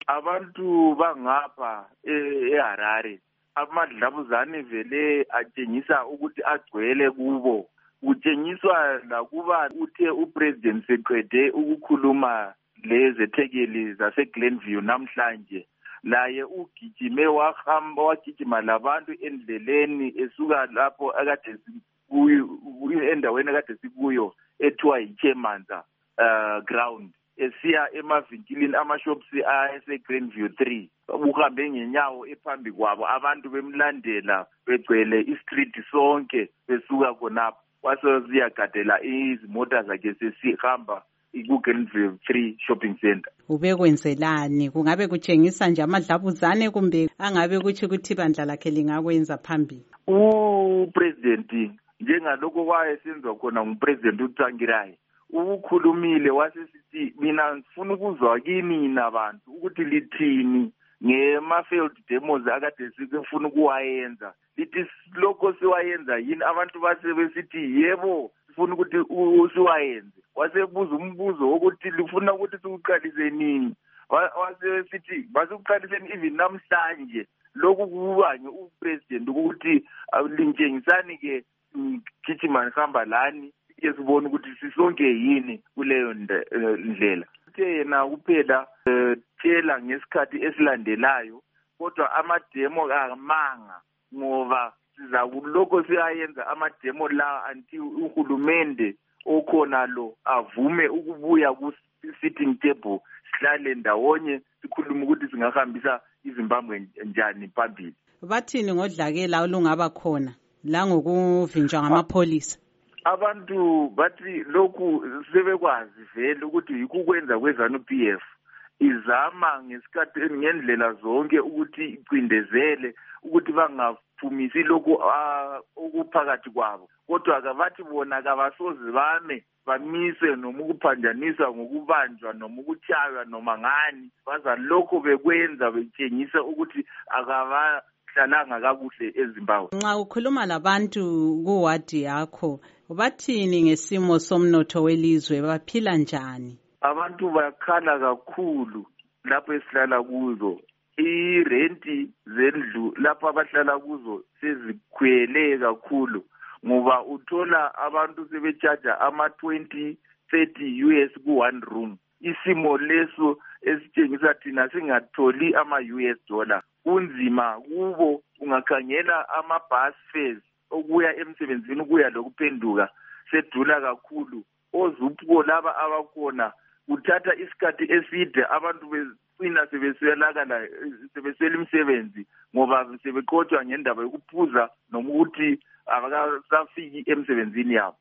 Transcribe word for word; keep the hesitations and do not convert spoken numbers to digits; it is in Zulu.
abantu bangapha eHarare amadlabuzane vele atshengisa ukuthi agcwele kubo. Kutshengiswa lakuba uthe upresident seqede ukukhuluma lezethekeli zaseGlenview namhlanje, laye ugijime wahamba wagijima labantu endleleni esuka lapho akade kuyo endaweni akade sikuyo ethiwa yiChemanza uh, ground esiya emavinkilini amashops aseGlenview three. Uhambe ngenyawo ephambi kwabo, abantu bemlandela begcwele istreet sonke besuka khonapho. Waseziyagadela izimota zakhe sesihamba ku-Glenview three shopping center. Ubekwenzelani? Kungabe kutshengisa nje amadlabuzane kumbe angabe kuthi ukuthi ibandla lakhe lingakwenza phambili? Upresident njengalokho kwayesenziwa khona ngupresident uTsvangirai ukukhulumile wasesithi mina ngifuna ukuzwa kini nabantu ukuthi lithini ngema-failed demos akade sifuna ukuwayenza. Lithi lokho siwayenza yini? Abantu basebesithi yebo sifuna ukuthi usiwayenze. Wasebuza umbuzo wokuthi lifuna ukuthi sikuqalise nini? Wasesithi basuqaliseni even namhlanje. Lokhu kubanye upresident ukuthi lintshengisani ke gijima nihamba lani sibone ukuthi sisonke yini kuleyo ndlela. Uthe yena kuphela tshela ngesikhathi esilandelayo, kodwa amademo kamanga ngoba siza kuloko siyayenza amademo la until uhulumende okhona lo avume ukubuya ku-sitting table, sihlale ndawonye sikhuluma ukuthi singahambisa iZimbabwe njani phambili. Bathini ngodlakela olungaba khona la ngokuvinjwa ngamapholisa? Abantu bathi lokhu sebekwazi vele ukuthi yikukwenza kweZANU-P F izama ngesikhathi ngendlela zonke ukuthi icindezele ukuthi bangaphumisi lokhu okuphakathi kwabo, kodwa akabathi bona kabasoze bame bamise noma ukuphanjaniswa ngokubanjwa noma ukutyaywa noma ngani. Baza lokho bekwenza betshengisa ukuthi akabahlalanga kakuhle eZimbabwe. Nxa ukhuluma labantu kuwadi yakho bathini ngesimo somnotho welizwe, baphila njani? Abantu bakhala kakhulu lapho esihlala kuzo. Irenti zendlu lapho abahlala kuzo sezikhwele kakhulu ngoba uthola abantu sebechaja ama twenty thirty U S ku one room. Isimo leso esitshengisa thina singatholi ama U S dollar. Kunzima kubo. Ungakhangela ama bus fares okuya emsebenzini ukuya lokuphenduka sedula kakhulu. Ozupho laba abakhona uthatha isikhathi eside, abantu becina sebeswelakala sebeswela imisebenzi ngoba sebeqothwa ngendaba yokuphuza noma ukuthi abakasafiki emsebenzini yabo.